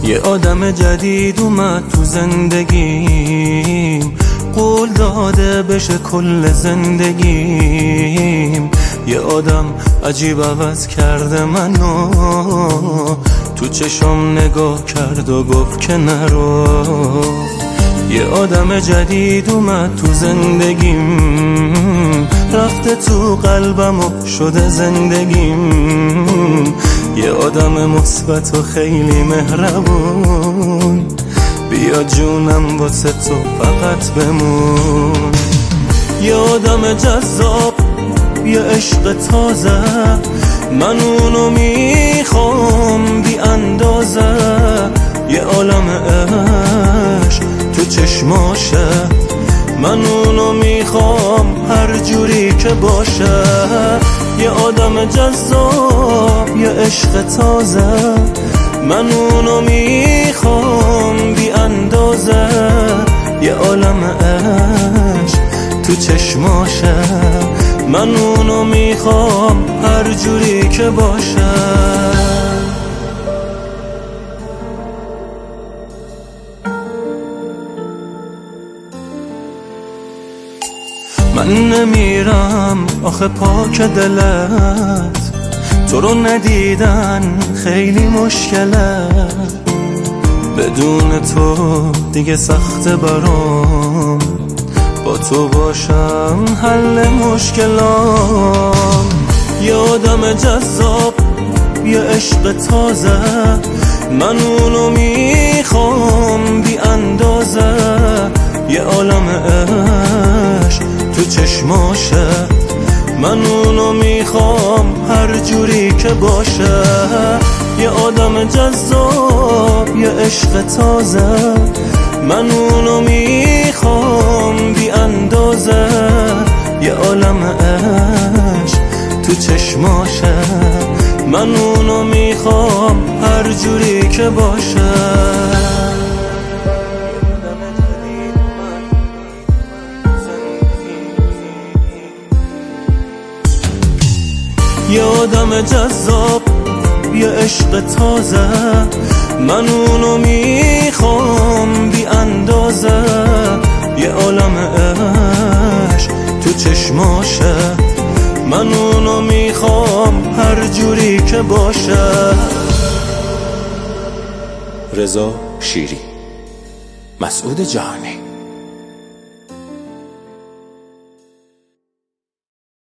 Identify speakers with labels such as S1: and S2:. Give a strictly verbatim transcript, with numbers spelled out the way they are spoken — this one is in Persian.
S1: یه آدم جدید اومد تو زندگیم، قول داده بشه کل زندگیم. یه آدم عجیب عوض کرده منو، تو چشم نگاه کرد و گفت که نرو. یه آدم جدید اومد تو زندگیم، رفته تو قلبم و شده زندگیم. یه آدم مثبت و خیلی مهربون، بیا جونم واسه تو فقط بمون. یه آدم جذاب، یه عشق تازه، من اونو میخوام بی اندازه. یه عالم عشق تو چشماشه، من اونو میخوام هر جوری که باشه. یه آدم جذاب، یه عشق تازه، من اونو میخوام بی اندازه. یه عالم عشق تو چشماشه، من اونو میخوام هر جوری که باشه. من نمیرم آخه پاک دلت، تو رو ندیدن خیلی مشکله. بدون تو دیگه سخته برام، با تو باشم حل مشکلام. یه آدم جذاب، یه عشق تازه، من اونو میخوام بی اندازه. یه عالم عشق تو چشماشه، من اونو میخوام هر جوری که باشه. یه آدم جذاب، یه عشق تازه، من اونو میخوام بی اندازه. یه عالم عشق تو چشماشه، من اونو میخوام هر جوری که باشه. یه آدم جذاب، یه عشق تازه، من اونو میخوام بی اندازه. یه عالم عشق تو چشماشه، من اونو میخوام هر جوری که باشه.
S2: رضا شیری، مسعود جهانی.